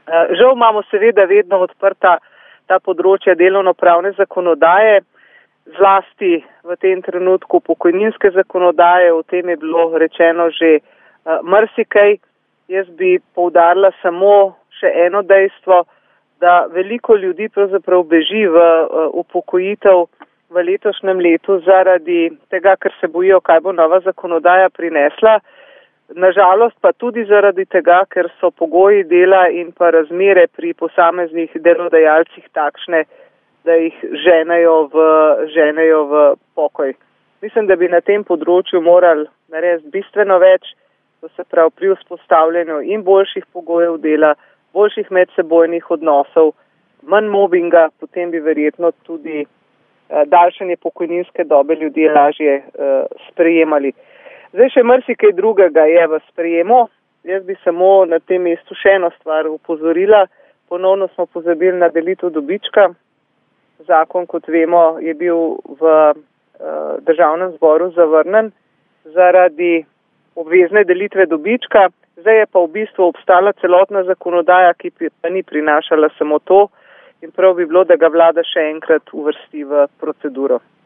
Žal imamo seveda vedno odprta ta področja delovno-pravne zakonodaje, zlasti v tem trenutku pokojninske zakonodaje, o tem je bilo rečeno že marsikaj. Jaz bi poudarila samo še eno dejstvo, da veliko ljudi pravzaprav beži v upokojitev v letošnjem letu zaradi tega, ker se bojijo, kaj bo nova zakonodaja prinesla. Nažalost pa tudi zaradi tega, ker so pogoji dela in pa razmere pri posameznih delodajalcih takšne, da jih ženejo v pokoj. Mislim, da bi na tem področju morali narediti bistveno več, to se pravi pri vzpostavljanju in boljših pogojev dela, boljših medsebojnih odnosov, manj mobinga, potem bi verjetno tudi daljšanje pokojninske dobe ljudje lažje sprejemali. Zdaj še marsikaj drugega je v sprejemu. Jaz bi samo na tem mestu še eno stvar upozorila. Ponovno smo pozabili na delitev dobička. Zakon, kot vemo, je bil v Državnem zboru zavrnjen zaradi obvezne delitve dobička. Zdaj je pa v bistvu obstala celotna zakonodaja, ki pa ni prinašala samo to in prav bi bilo, da ga vlada še enkrat uvrsti v proceduro.